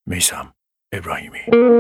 میثم ابراهیمی.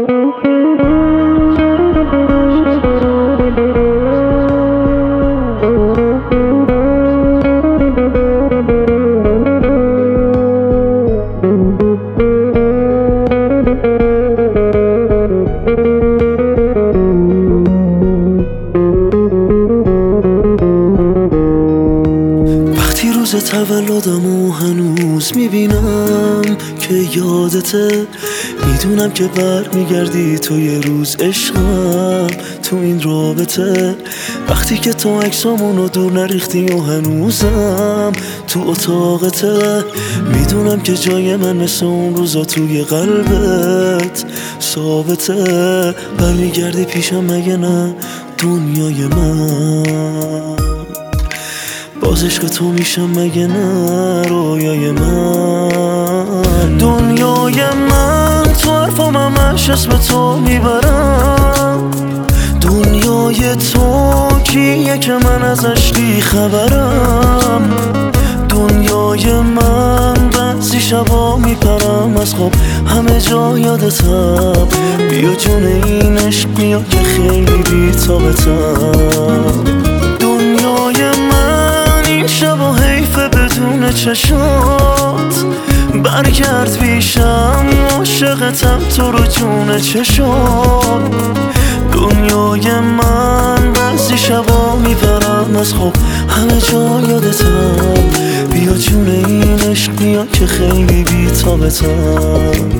وقتی روز تولدمو هنوز میبینم که یادته، میدونم که برمیگردی تو یه روز عشقم تو این رابطه. وقتی که تو عکسامونو دور نریختی و هنوزم تو اتاقته، میدونم که جای من مثل اون روزا توی قلبت ثابته. برمیگردی پیشم مگه نه دنیای من؟ باز عشق تو میشم مگه نه رویای من؟ دنیای من تو حرفام همش اسم تو میبرم. دنیای تو کیه که من ازش بی خبرم؟ دنیای من بعضی شبا میپرم از خواب همه جا یادتم. بیا جون این عشق بیا که خیلی بی تابتم. دنیای من این شبا حیفه بدون چشات، برگرد پیشم عاشقتم تو رو جون چشات. دنیای من بعضی شبا میپرم از خواب همه جا یادتم. بیا جون این عشق بیا که خیلی بی تابتم.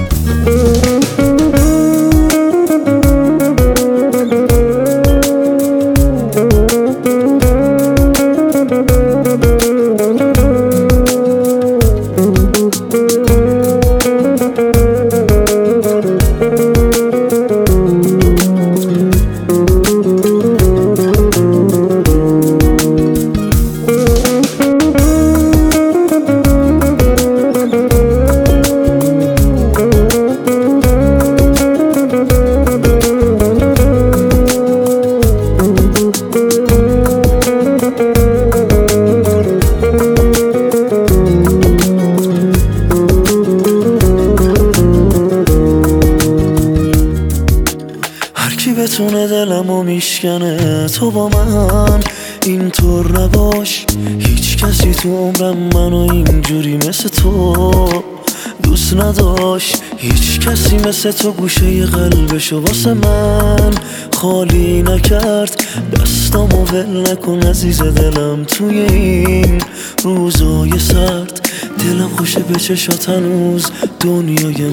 کی بتونه دلمو میشکنه تو با من اینطور نباش. هیچ کسی تو عمرم منو اینجوری مثل تو دوست نداشت. هیچ کسی مثل تو گوشه قلبشو واسه من خالی نکرد. دستامو ول نکن عزیز دلم توی این روزای سرد. دلم خوشه به چشات هنوز دنیای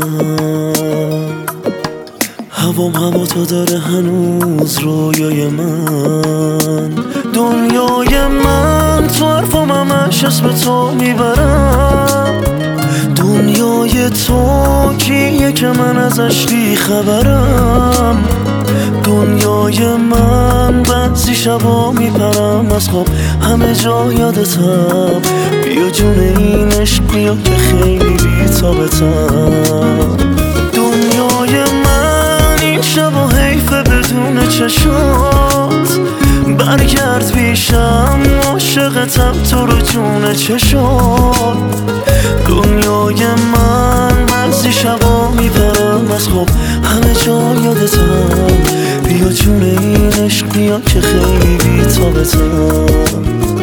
من. هوام هوا تو داره هنوز رویای من. دنیای من تو حرفام همش اسم تو میبرم. دنیای تو کیه که من ازش بی خبرم؟ دنیای من بعضی شبا میپرم از خواب همه جا یادتم. بیا جون این عشق بیا که خیلی بی تابتم. دنیای من این شبا حیفه بدون چشات، برگرد پیشم عاشقتم تو رو جون چشات. دنیای من بعضی شبا میپرم از خواب همه جا یادتم. بیا جون این عشق بیا که خیلی بی تابتم.